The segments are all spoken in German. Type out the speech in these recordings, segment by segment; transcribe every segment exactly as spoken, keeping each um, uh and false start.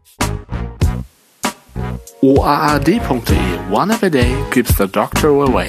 O A A D punkt de. One app a day keeps the doctor away.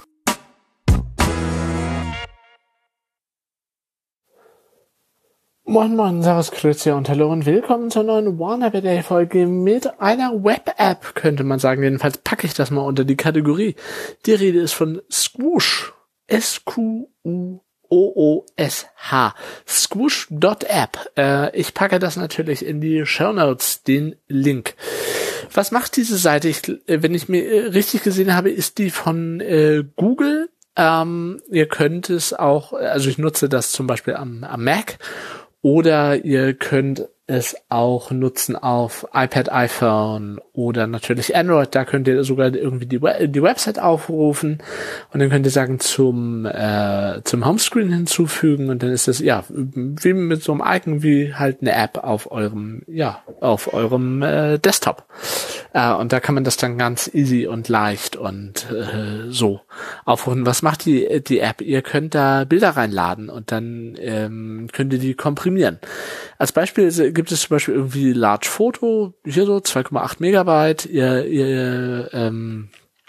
Moin Moin, Servus, Grüezi und Hallo und willkommen zur neuen One App a Day Folge mit einer Web-App, könnte man sagen. Jedenfalls packe ich das mal unter die Kategorie. Die Rede ist von Squoosh. S Q U O O S H. Squoosh Punkt app. Äh, ich packe das natürlich in die Shownotes, den Link. Was macht diese Seite? Ich, wenn ich mir richtig gesehen habe, ist die von äh, Google. Ähm, ihr könnt es auch, also ich nutze das zum Beispiel am, am Mac. Oder ihr könnt es auch nutzen auf iPad, iPhone oder natürlich Android. Da könnt ihr sogar irgendwie die, We- die Website aufrufen und dann könnt ihr sagen zum äh, zum Homescreen hinzufügen und dann ist das ja wie mit so einem Icon wie halt eine App auf eurem ja auf eurem äh, Desktop. Äh, und da kann man das dann ganz easy und leicht und äh, so aufrufen. Was macht die die App? Ihr könnt da Bilder reinladen und dann ähm, könnt ihr die komprimieren. Als Beispiel gibt es zum Beispiel irgendwie Large Photo, hier so zwei Komma acht Megabyte. Ihr, ihr, ähm,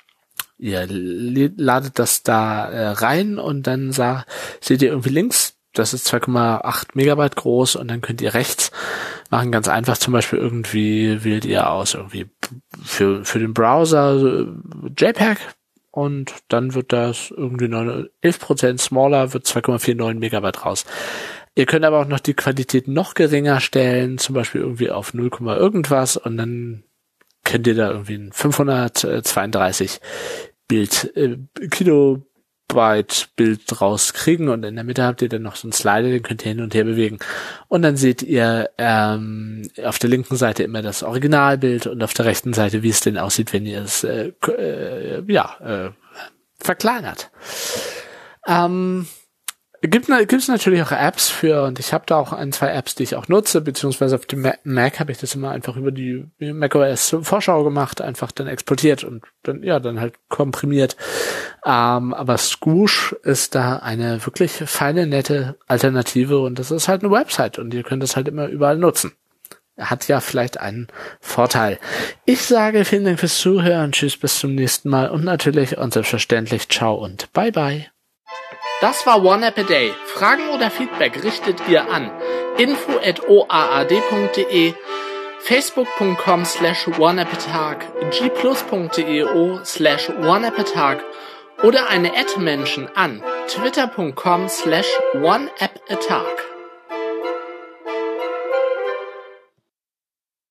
ihr ladet das da äh, rein und dann sah, seht ihr irgendwie links, das ist zwei Komma acht Megabyte groß und dann könnt ihr rechts machen, ganz einfach zum Beispiel irgendwie wählt ihr aus irgendwie für für den Browser JPEG und dann wird das irgendwie elf Prozent smaller, wird zwei Komma neunundvierzig Megabyte raus. Ihr könnt aber auch noch die Qualität noch geringer stellen, zum Beispiel irgendwie auf null, irgendwas und dann könnt ihr da irgendwie ein fünfhundertzweiunddreißig Bild, äh, Kilobyte Bild rauskriegen und in der Mitte habt ihr dann noch so einen Slider, den könnt ihr hin und her bewegen. Und dann seht ihr ähm, auf der linken Seite immer das Originalbild und auf der rechten Seite, wie es denn aussieht, wenn ihr es äh, äh, ja äh, verkleinert. Ähm, Gibt gibt's natürlich auch Apps für und ich habe da auch ein, zwei Apps, die ich auch nutze, beziehungsweise auf dem Mac, Mac habe ich das immer einfach über die macOS Vorschau gemacht, einfach dann exportiert und dann ja dann halt komprimiert. Ähm, aber Squoosh ist da eine wirklich feine, nette Alternative und das ist halt eine Website und ihr könnt das halt immer überall nutzen. Hat ja vielleicht einen Vorteil. Ich sage vielen Dank fürs Zuhören, tschüss, bis zum nächsten Mal und natürlich und selbstverständlich ciao und bye bye. Das war One App a Day. Fragen oder Feedback richtet ihr an info at o a a d punkt de, facebook punkt com slash one app a tag, g plus punkt de slash one app a tag oder eine Ad-Menschen an twitter punkt com slash one app a tag.